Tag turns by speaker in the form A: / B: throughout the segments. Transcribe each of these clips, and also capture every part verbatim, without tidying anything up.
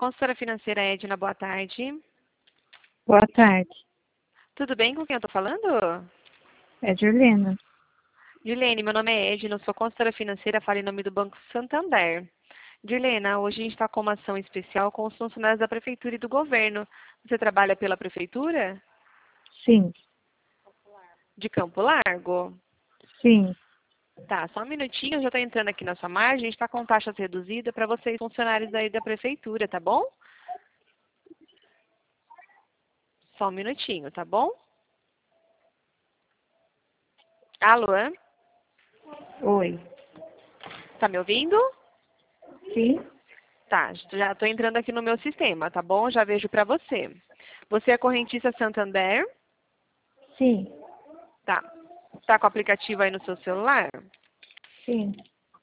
A: Consultora financeira Edna, boa tarde.
B: Boa tarde.
A: Tudo bem com quem eu estou falando?
B: É Juliana.
A: Dilene, meu nome é Edna, eu sou consultora financeira, falo em nome do Banco Santander. Dilena, hoje a gente está com uma ação especial com os funcionários da Prefeitura e do Governo. Você trabalha pela Prefeitura?
B: Sim.
A: De Campo Largo?
B: Sim.
A: Tá, só um minutinho, eu já estou entrando aqui na sua margem, a gente está com taxas reduzidas para vocês funcionários aí da Prefeitura, tá bom? Só um minutinho, tá bom? Alô?
B: Oi.
A: Tá me ouvindo?
B: Sim.
A: Tá, já estou entrando aqui no meu sistema, tá bom? Já vejo para você. Você é correntista Santander?
B: Sim.
A: Tá. Tá com o aplicativo aí no seu celular?
B: Sim.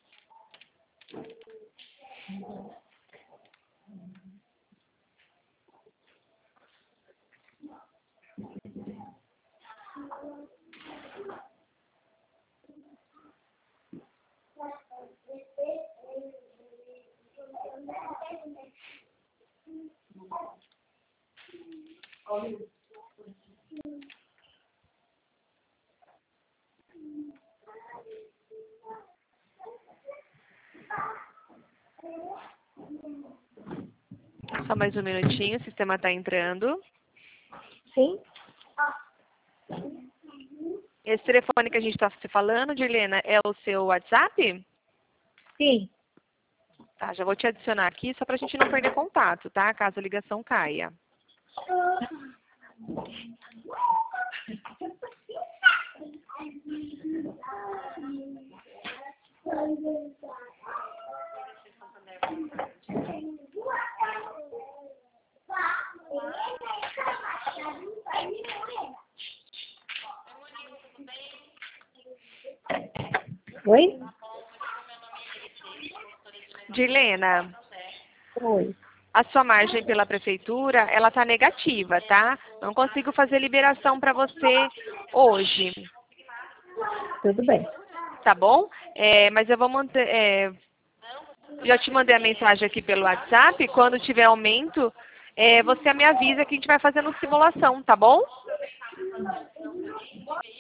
A: Só mais um minutinho, o sistema está entrando.
B: Sim.
A: Esse telefone que a gente está se falando, Dirlena, é o seu WhatsApp?
B: Sim.
A: Tá, já vou te adicionar aqui só para a gente não perder contato, tá? Caso a ligação caia.
B: Oi?
A: Dirlena,
B: Oi.
A: a sua margem pela prefeitura, ela tá negativa, tá? Não consigo fazer liberação para você hoje,
B: Tudo bem.
A: tá bom? É, mas eu vou manter, é, já te mandei a mensagem aqui pelo WhatsApp. Quando tiver aumento, é, você me avisa que a gente vai fazendo simulação, tá bom?